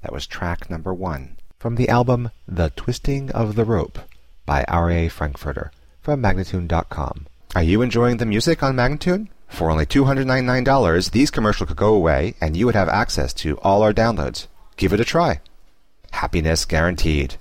That was track number 1 from the album The Twisting of the Rope by R.A. Frankfurter from Magnatune.com. Are you enjoying the music on Magnatune? For only $299, these commercials could go away and you would have access to all our downloads. Give it a try. Happiness guaranteed.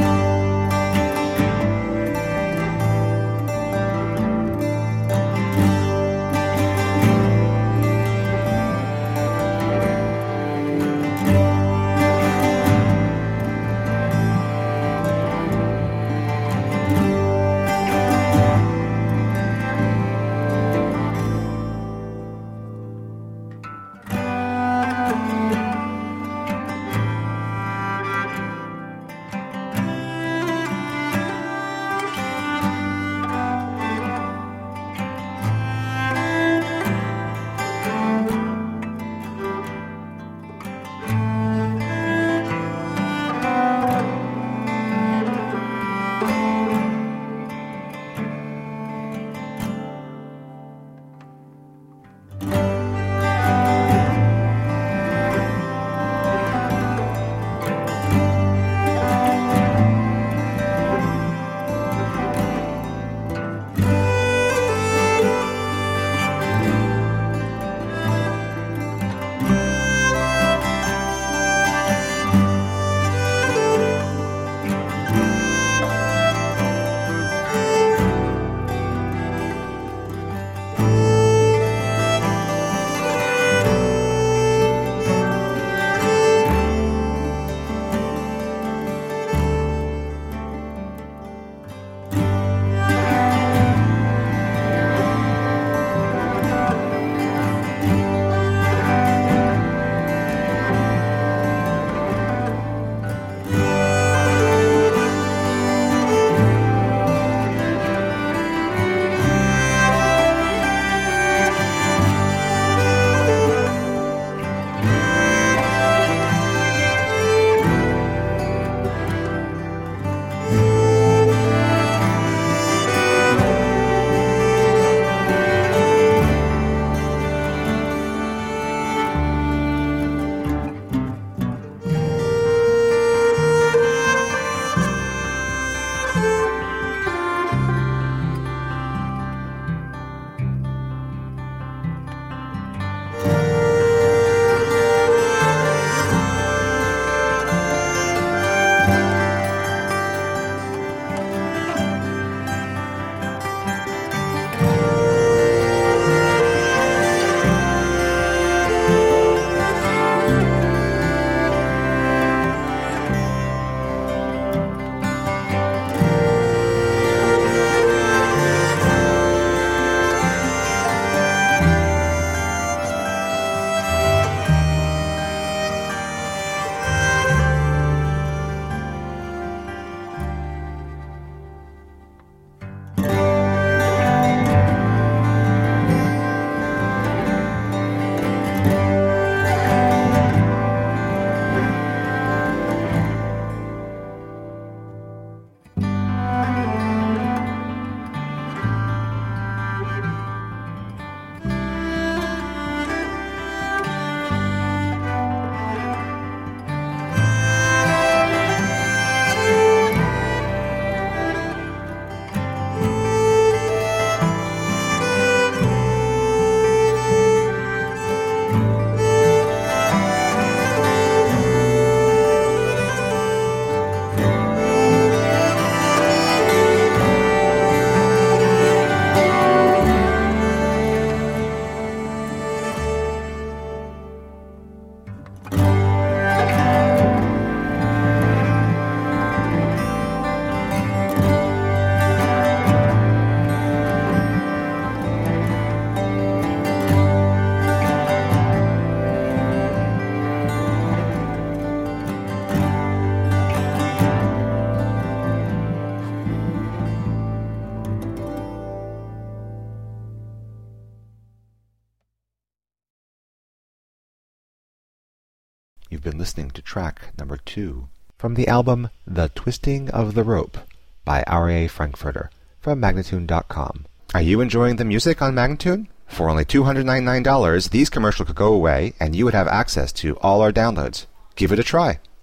You've been listening to track number 2 from the album The Twisting of the Rope by R.A. Frankfurter from Magnatune.com. Are you enjoying the music on Magnatune? For only $299, these commercials could go away and you would have access to all our downloads. Give it a try.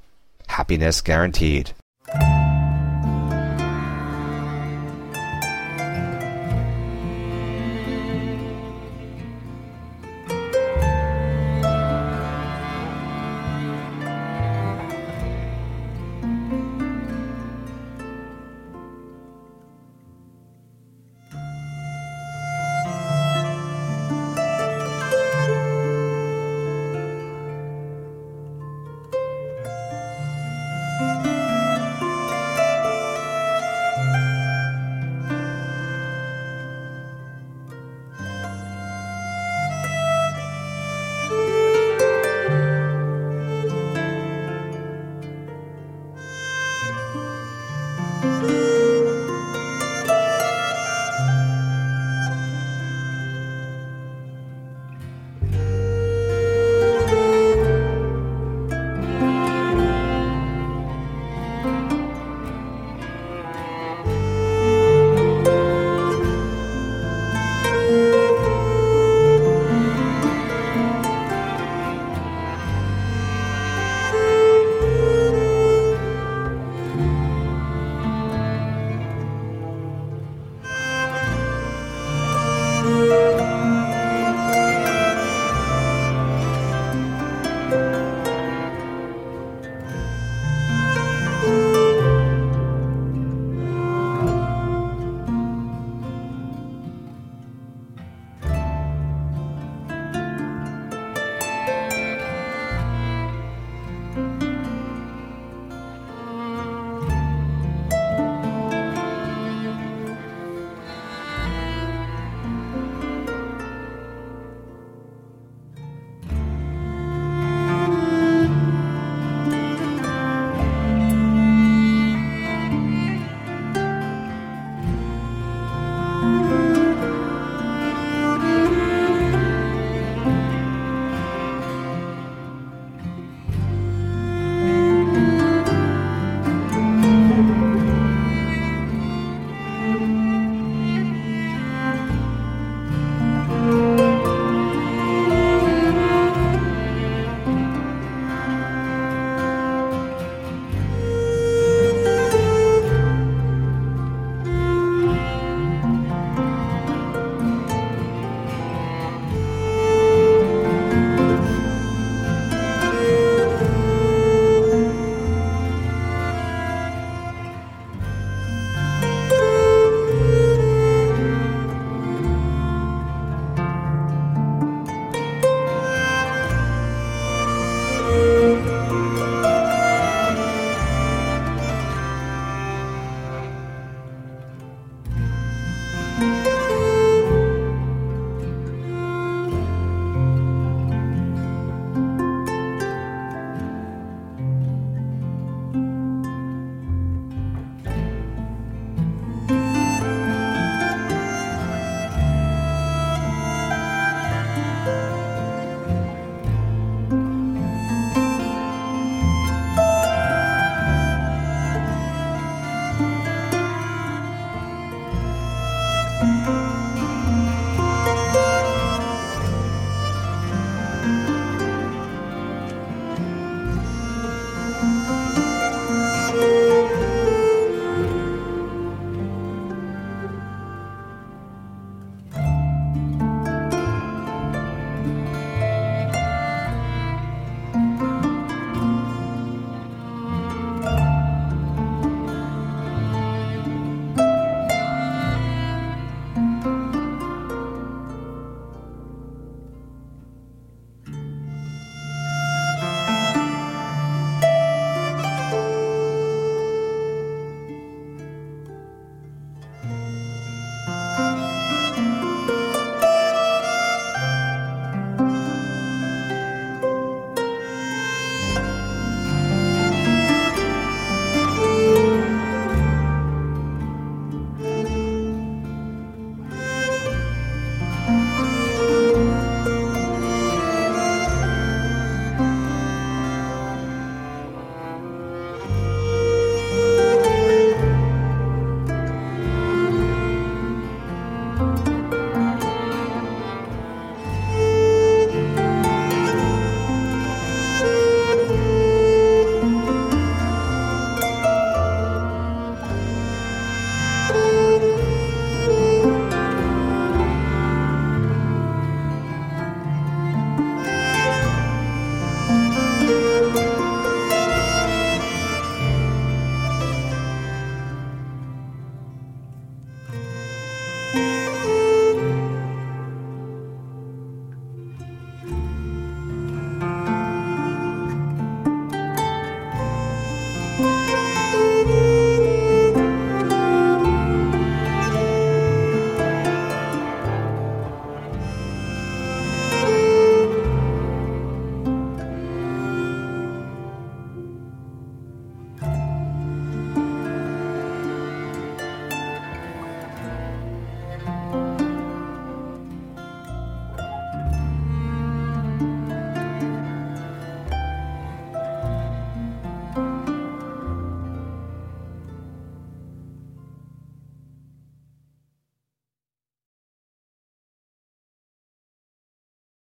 Happiness guaranteed.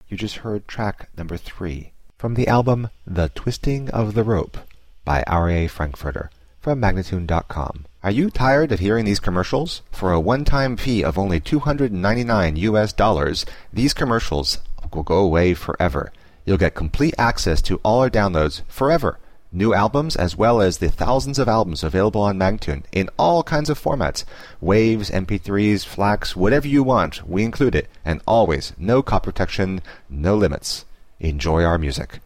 You just heard track number 3 from the album The Twisting of the Rope by R.A. Frankfurter from Magnatune.com. Are you tired of hearing these commercials? For a one-time fee of only $299 US, these commercials will go away forever. You'll get complete access to all our downloads forever. New albums as well as the thousands of albums available on Magnatune in all kinds of formats. Waves, MP3s, FLACs, whatever you want, we include it. And always, no copy protection, no limits. Enjoy our music.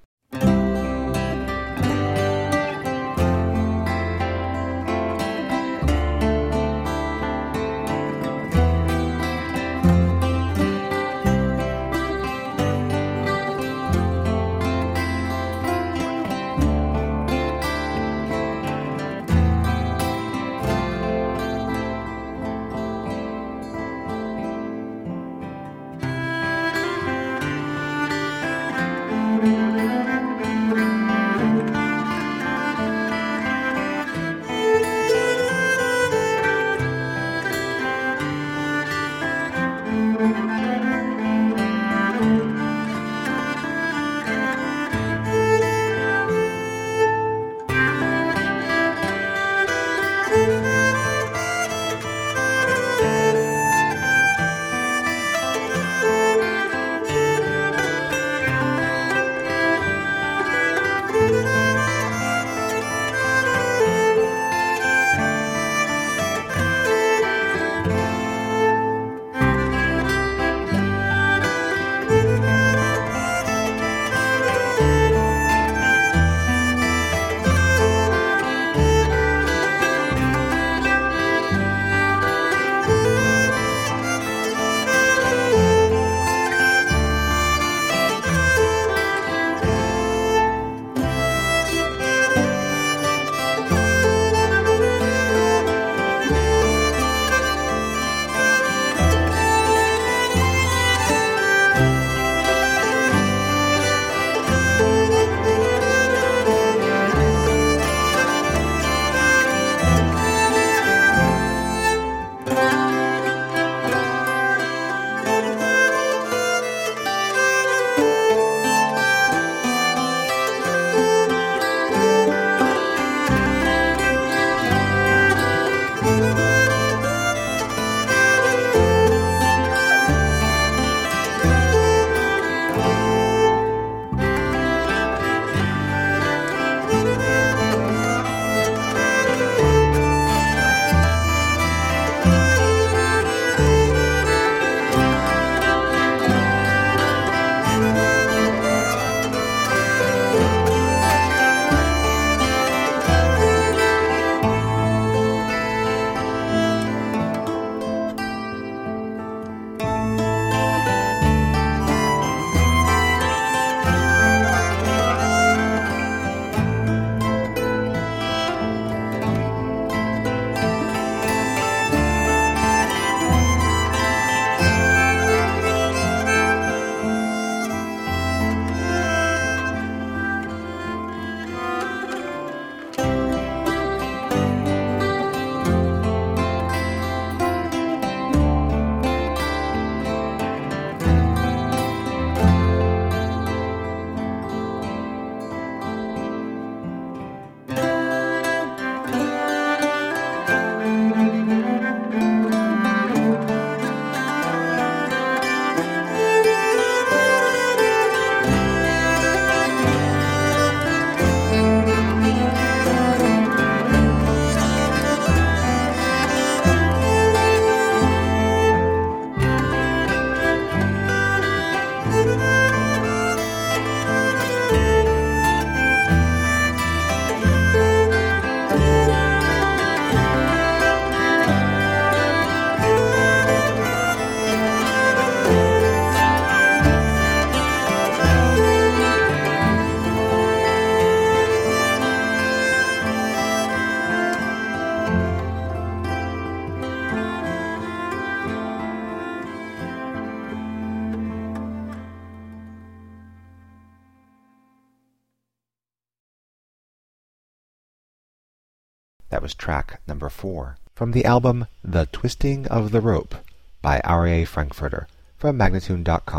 That was track number 4 from the album The Twisting of the Rope by R.A. Frankfurter from Magnatune.com.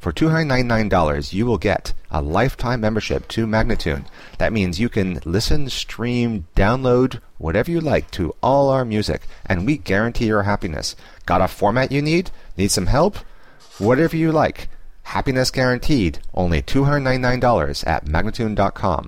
For $299, you will get a lifetime membership to Magnatune. That means you can listen, stream, download, whatever you like to all our music, and we guarantee your happiness. Got a format you need? Need some help? Whatever you like. Happiness guaranteed. Only $299 at Magnatune.com.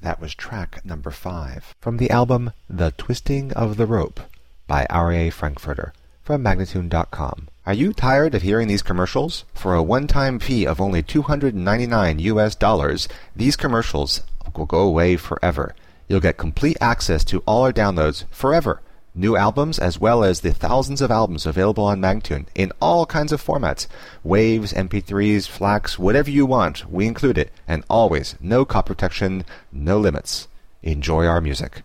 That was track number 5 from the album The Twisting of the Rope by R.A. Frankfurter from Magnatune.com. Are you tired of hearing these commercials? For a one-time fee of only $299, these commercials will go away forever. You'll get complete access to all our downloads forever. New albums as well as the thousands of albums available on Magnatune in all kinds of formats. Waves, MP3s, FLACs, whatever you want, we include it. And always, no copy protection, no limits. Enjoy our music.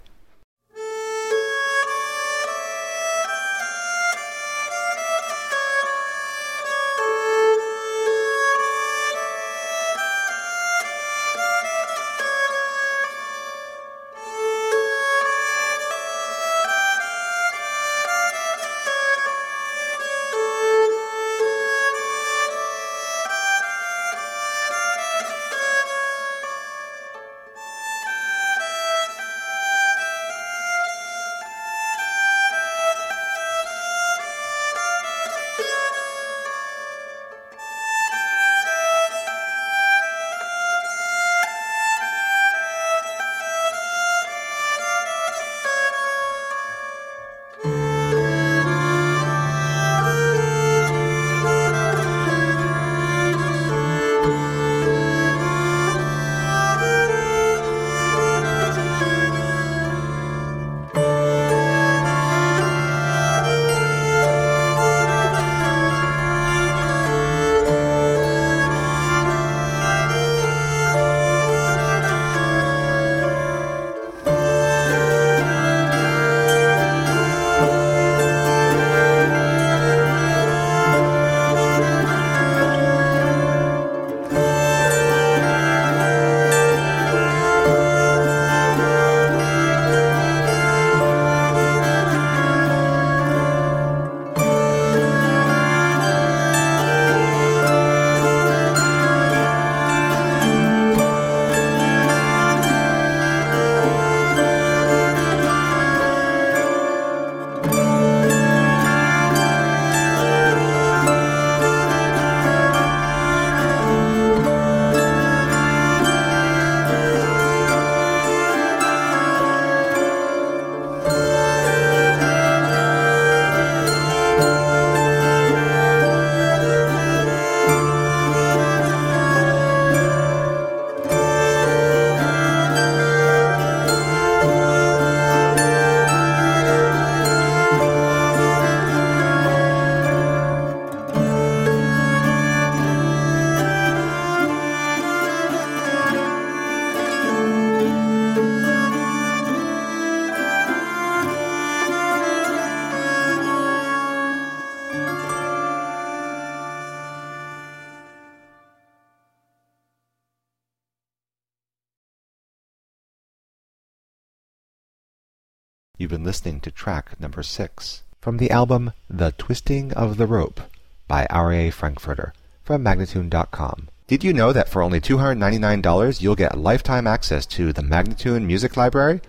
You've been listening to track number 6 from the album The Twisting of the Rope by R.A. Frankfurter from Magnatune.com. Did you know that for only $299 you'll get lifetime access to the Magnatune Music Library?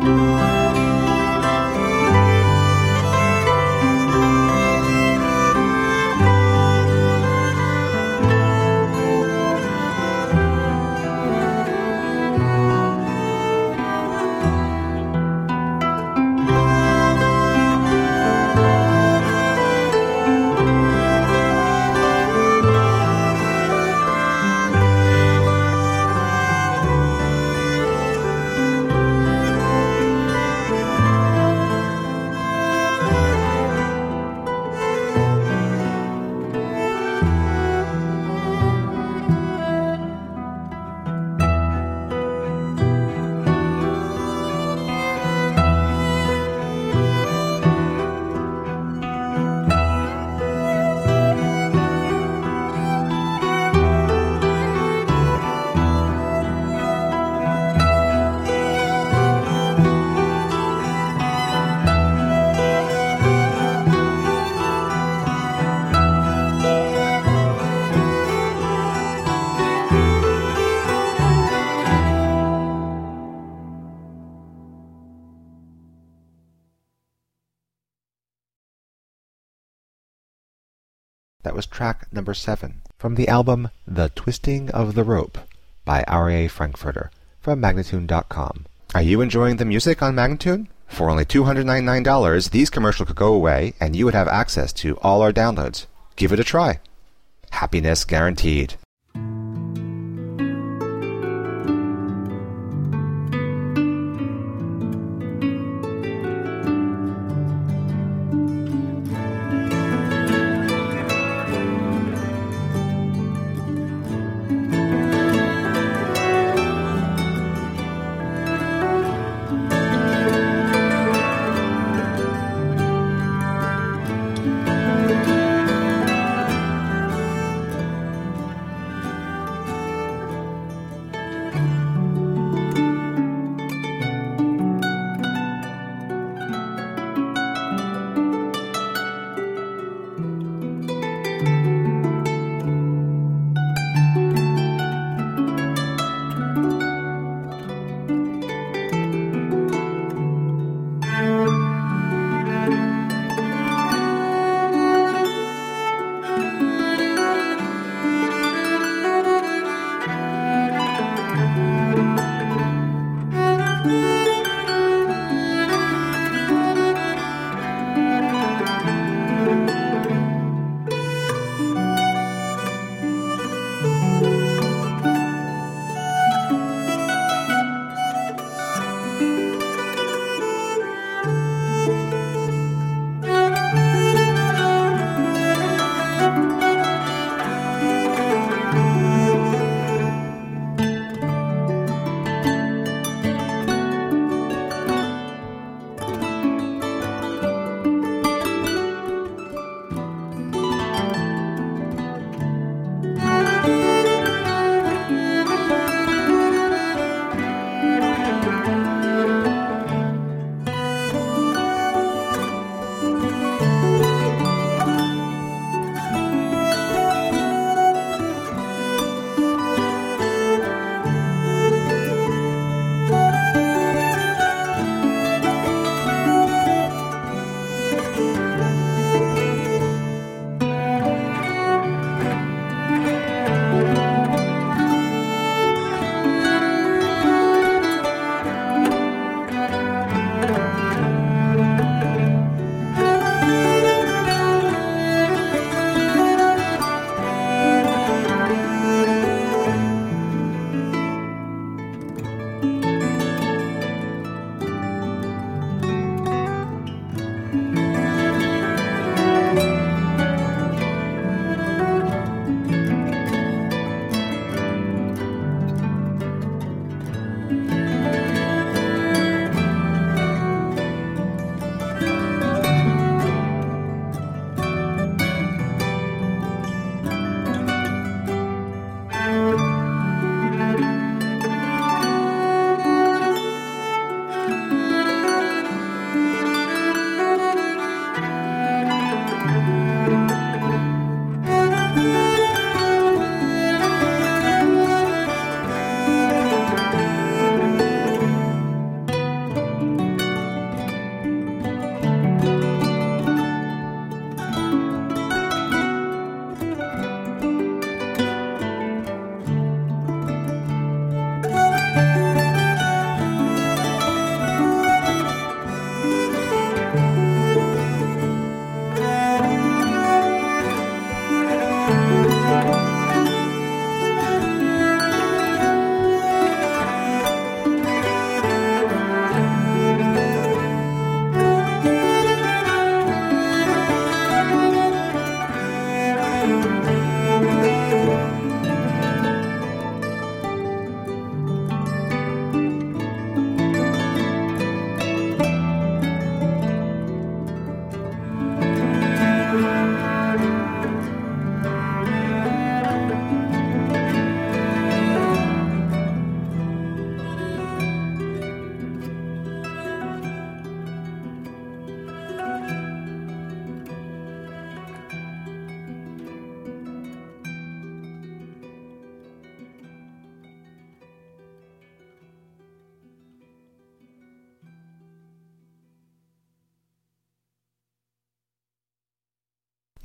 That was track number 7 from the album The Twisting of the Rope by R.A. Frankfurter from Magnatune.com. Are you enjoying the music on Magnatune? For only $299, these commercials could go away and you would have access to all our downloads. Give it a try. Happiness guaranteed.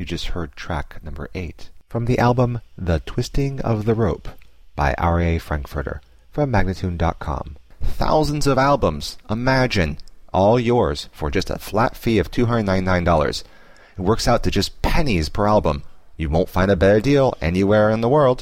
just heard track number 8 from the album The Twisting of the Rope by R.A. Frankfurter from Magnatune.com. Thousands of albums, imagine, all yours for just a flat fee of $299. It works out to just pennies per album. You won't find a better deal anywhere in the world.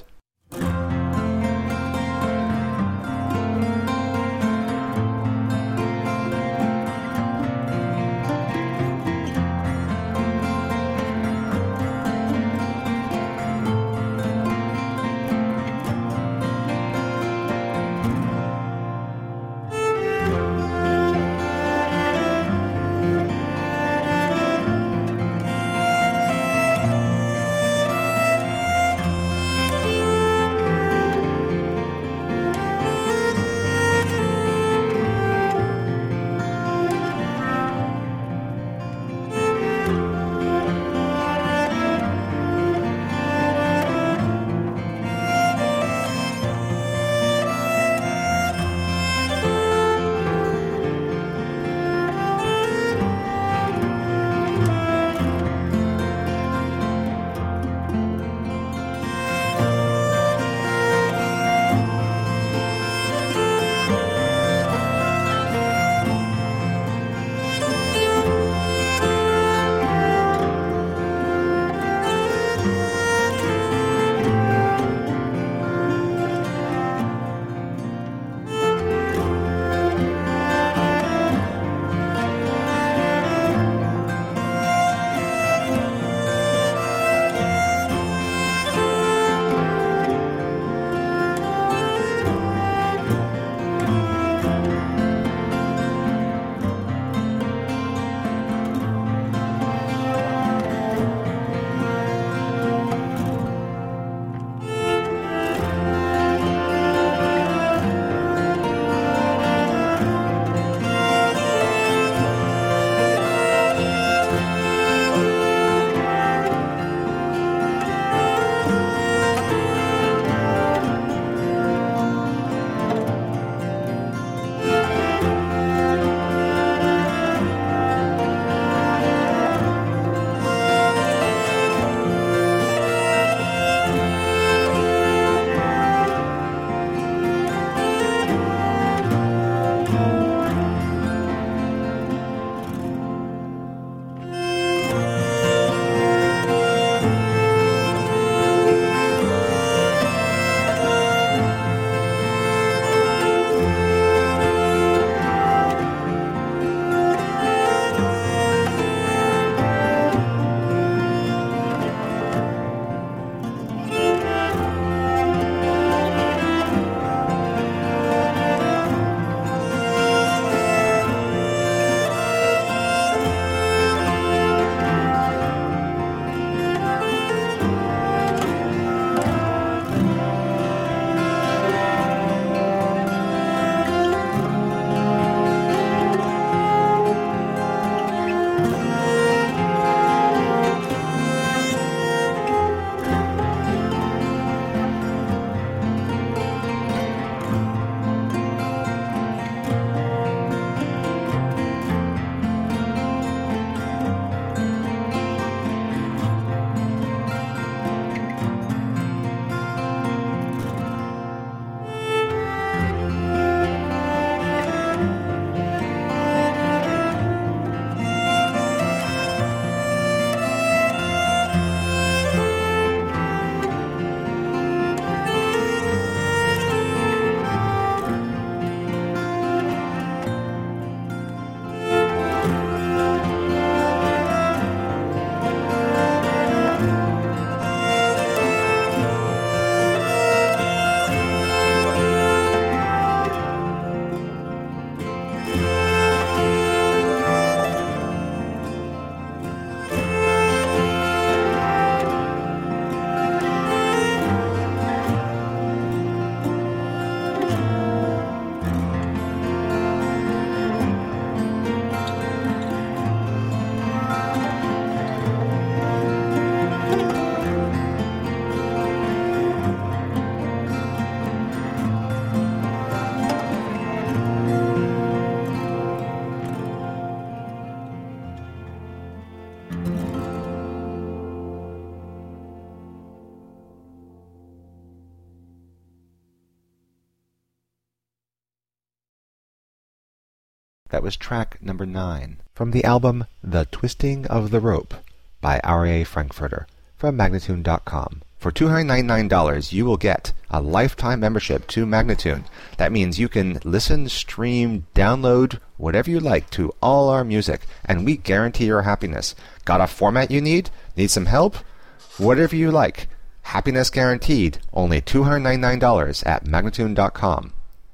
That was track number 9 from the album The Twisting of the Rope by R.A. Frankfurter from Magnatune.com. For $299, you will get a lifetime membership to Magnatune. That means you can listen, stream, download, whatever you like to all our music, and we guarantee your happiness. Got a format you need? Need some help? Whatever you like. Happiness guaranteed. Only $299 at Magnatune.com.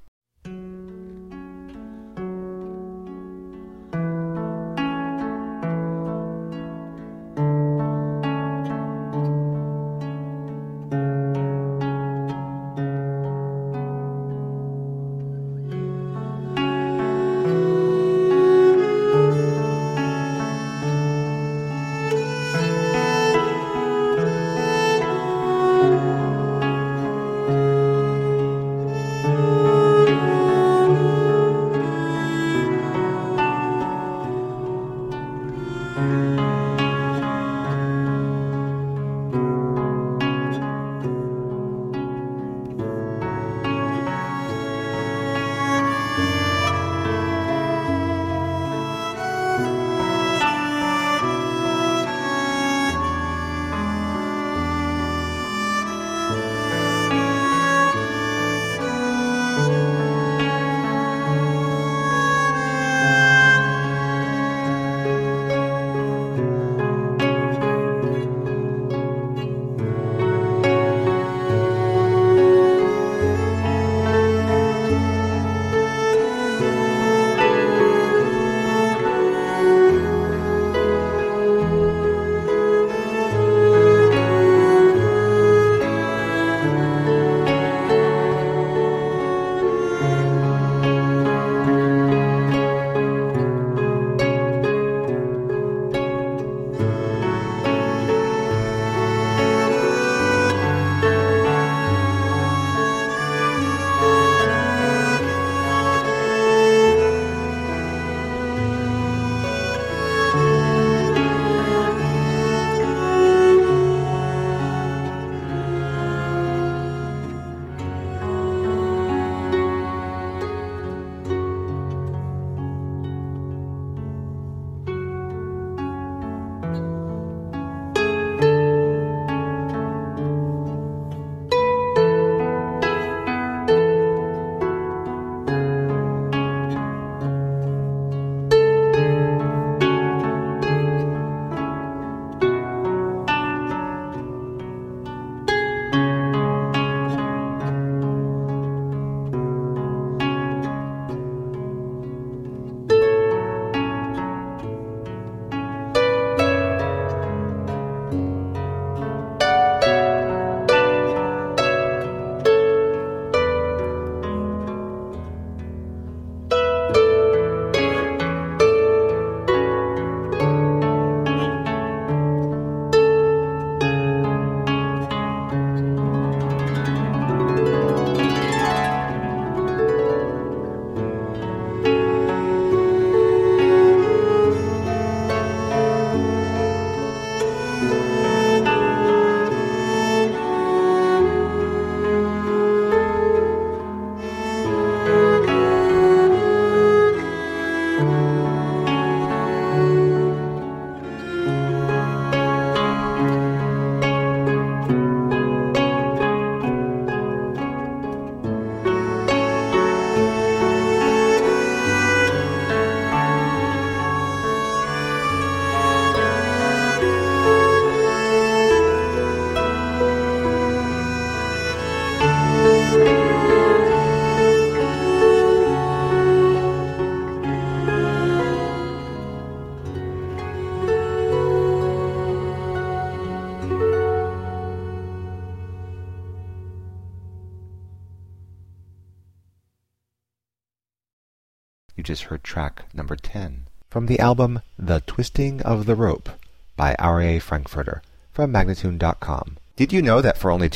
You just heard track number 10 from the album The Twisting of the Rope by R.A. Frankfurter from Magnatune.com. Did you know that for only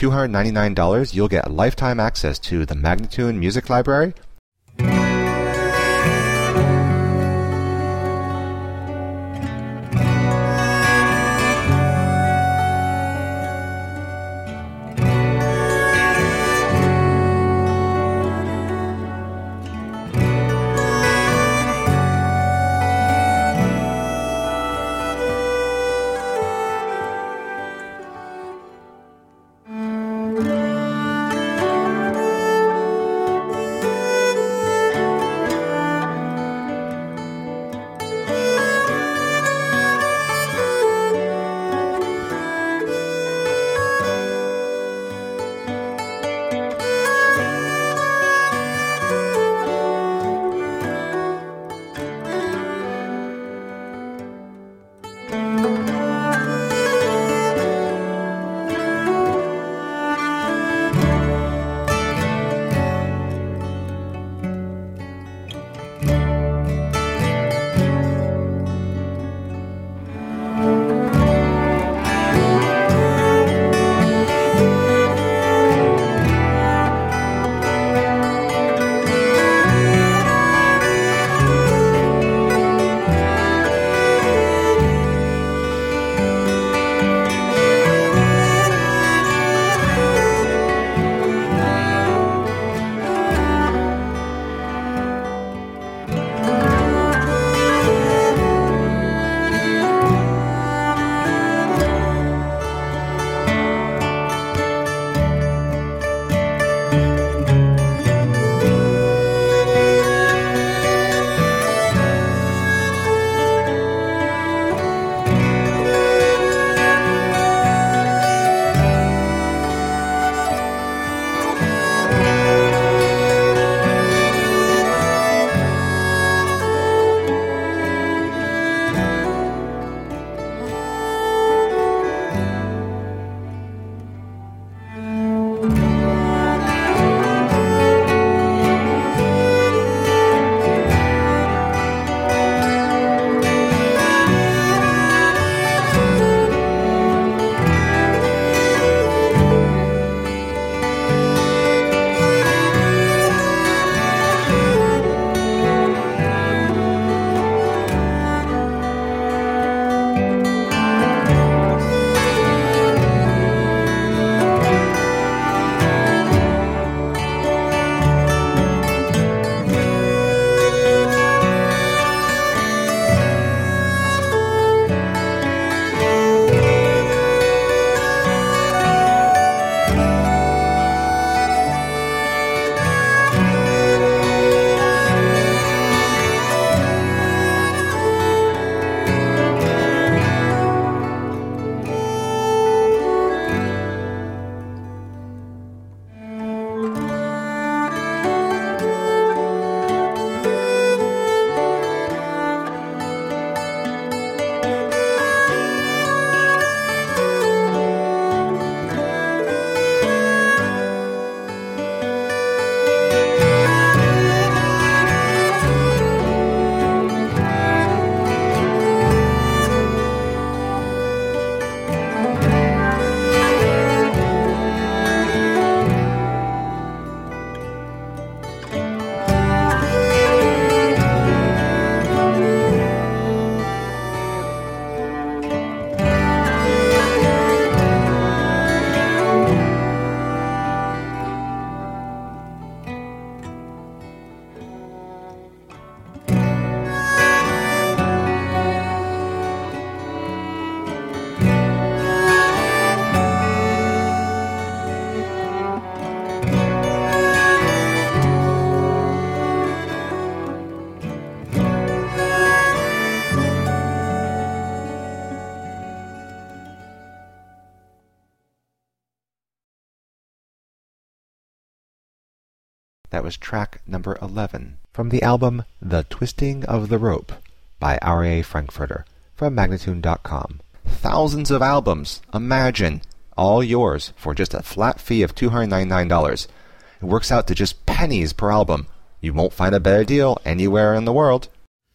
$299 you'll get lifetime access to the Magnatune Music Library? That was track number 11 from the album The Twisting of the Rope by R.A. Frankfurter from Magnatune.com. Thousands of albums, imagine, all yours for just a flat fee of $299. It works out to just pennies per album. You won't find a better deal anywhere in the world.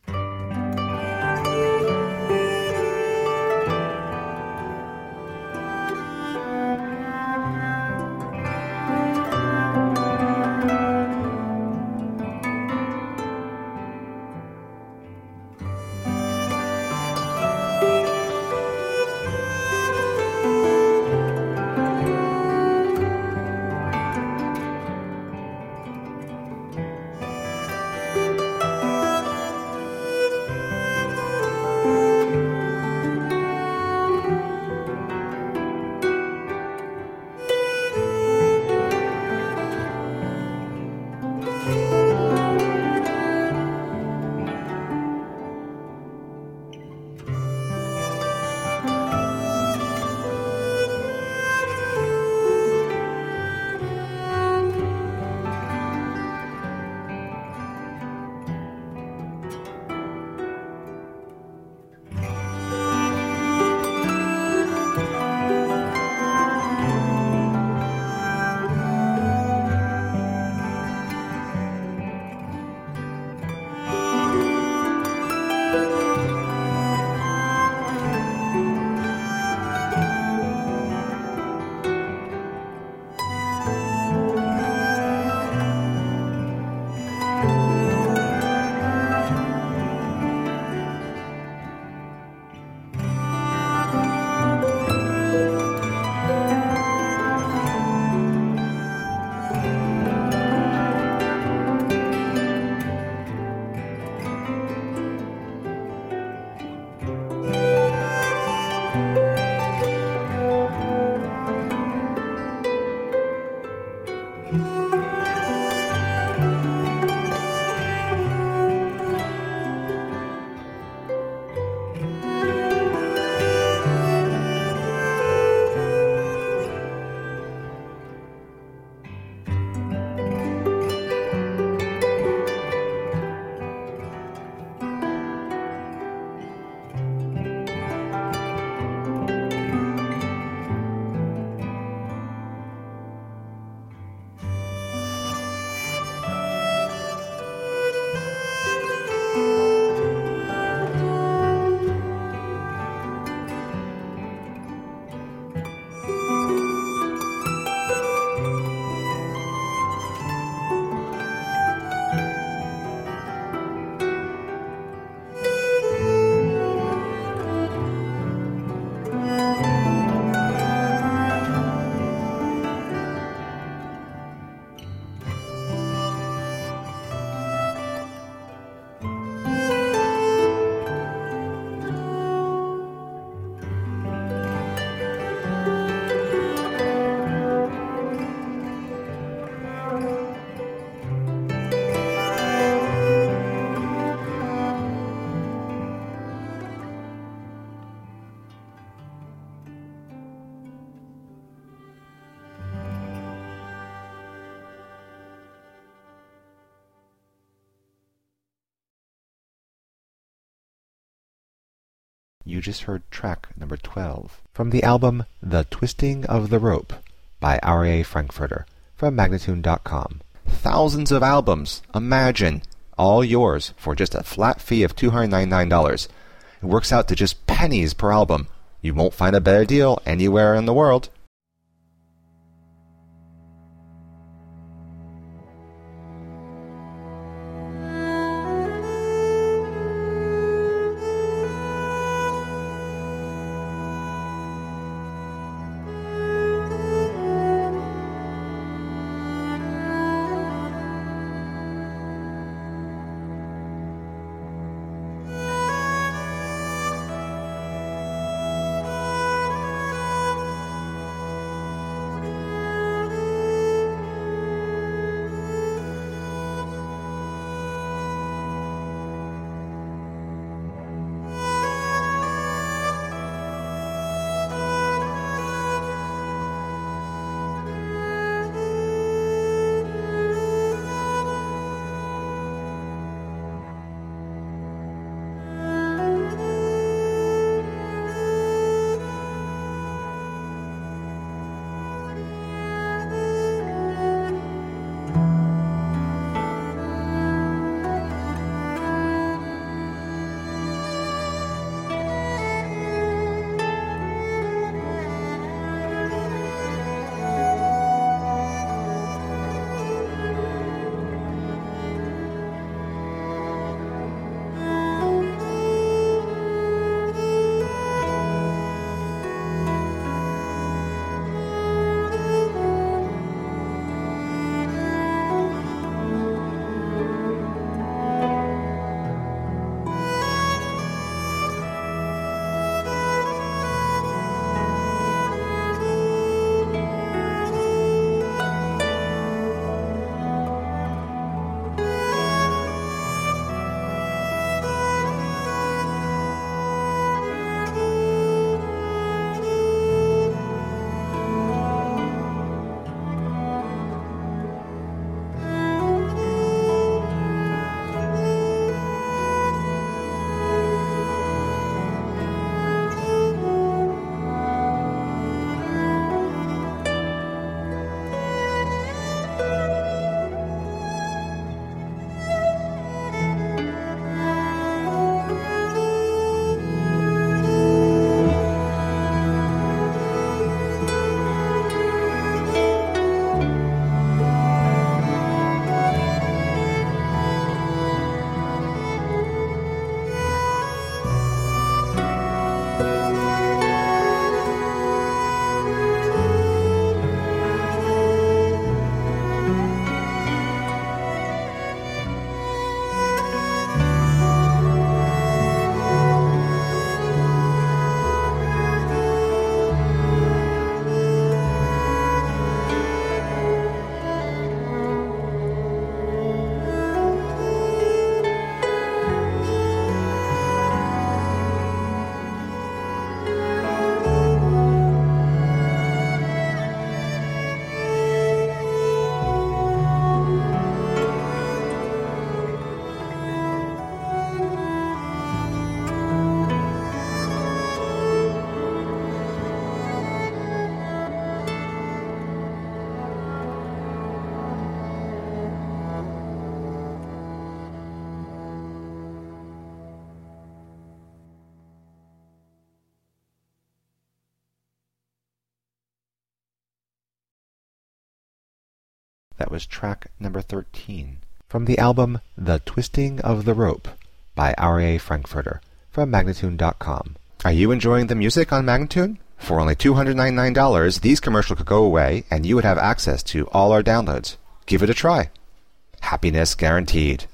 You just heard track number 12 from the album The Twisting of the Rope by R.A. Frankfurter from Magnatune.com. Thousands of albums, imagine, all yours for just a flat fee of $299. It works out to just pennies per album. You won't find a better deal anywhere in the world. That was track number 13 from the album The Twisting of the Rope by R.A. Frankfurter from Magnatune.com. Are you enjoying the music on Magnatune? For only $299, these commercials could go away and you would have access to all our downloads. Give it a try. Happiness guaranteed.